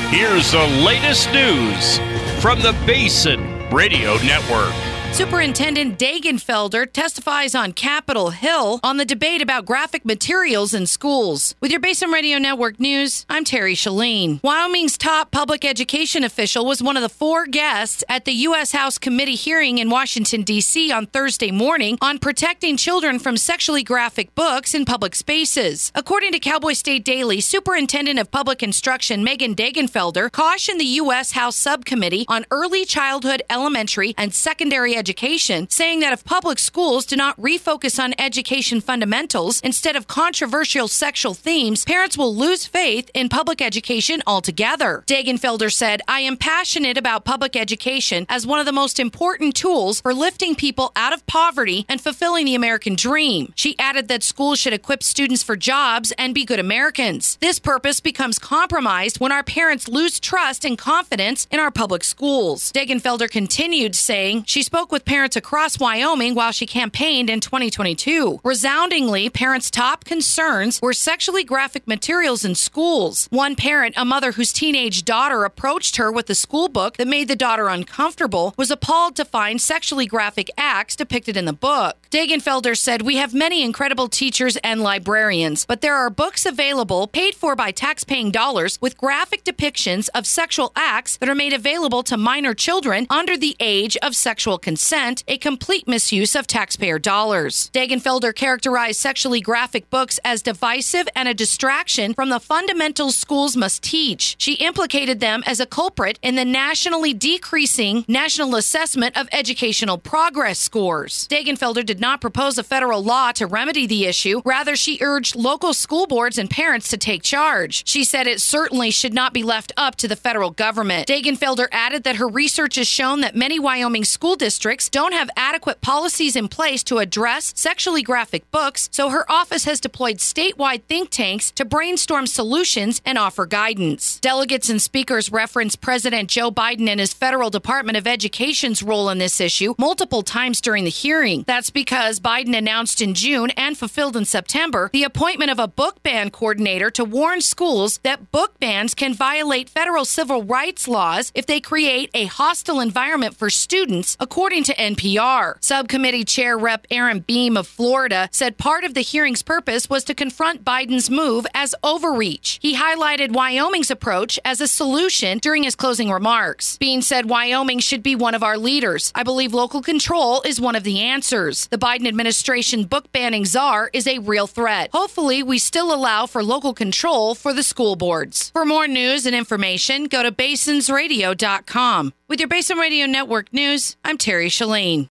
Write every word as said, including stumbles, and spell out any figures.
Here's the latest news from the Basin Radio Network. Superintendent Dagenfelder testifies on Capitol Hill on the debate about graphic materials in schools. With your Basin Radio Network news, I'm Terry Shalene. Wyoming's top public education official was one of the four guests at the U S House committee hearing in Washington, D C on Thursday morning on protecting children from sexually graphic books in public spaces. According to Cowboy State Daily, Superintendent of Public Instruction Megan Dagenfelder cautioned the U S House Subcommittee on Early Childhood, Elementary, and Secondary Education Education, saying that if public schools do not refocus on education fundamentals instead of controversial sexual themes, parents will lose faith in public education altogether. Dagenfelder said, "I am passionate about public education as one of the most important tools for lifting people out of poverty and fulfilling the American dream." She added that schools should equip students for jobs and be good Americans. This purpose becomes compromised when our parents lose trust and confidence in our public schools. Dagenfelder continued saying she spoke with with parents across Wyoming while she campaigned in twenty twenty-two. Resoundingly, parents' top concerns were sexually graphic materials in schools. One parent, a mother whose teenage daughter approached her with a school book that made the daughter uncomfortable, was appalled to find sexually graphic acts depicted in the book. Dagenfelder said, "We have many incredible teachers and librarians, but there are books available, paid for by tax-paying dollars, with graphic depictions of sexual acts that are made available to minor children under the age of sexual consent. A complete misuse of taxpayer dollars." Dagenfelder characterized sexually graphic books as divisive and a distraction from the fundamentals schools must teach. She implicated them as a culprit in the nationally decreasing National Assessment of Educational Progress scores. Dagenfelder did not propose a federal law to remedy the issue. Rather, she urged local school boards and parents to take charge. She said it certainly should not be left up to the federal government. Dagenfelder added that her research has shown that many Wyoming school districts don't have adequate policies in place to address sexually graphic books, so her office has deployed statewide think tanks to brainstorm solutions and offer guidance. Delegates and speakers referenced President Joe Biden and his federal Department of Education's role in this issue multiple times during the hearing. That's because Biden announced in June and fulfilled in September the appointment of a book ban coordinator to warn schools that book bans can violate federal civil rights laws if they create a hostile environment for students, according to N P R. Subcommittee Chair Representative Aaron Beam of Florida said part of the hearing's purpose was to confront Biden's move as overreach. He highlighted Wyoming's approach as a solution during his closing remarks. Beam said Wyoming should be one of our leaders. I believe local control is one of the answers. The Biden administration book banning czar is a real threat. Hopefully, we still allow for local control for the school boards. For more news and information, go to basins radio dot com. With your Basin Radio Network news, I'm Terry Shalene.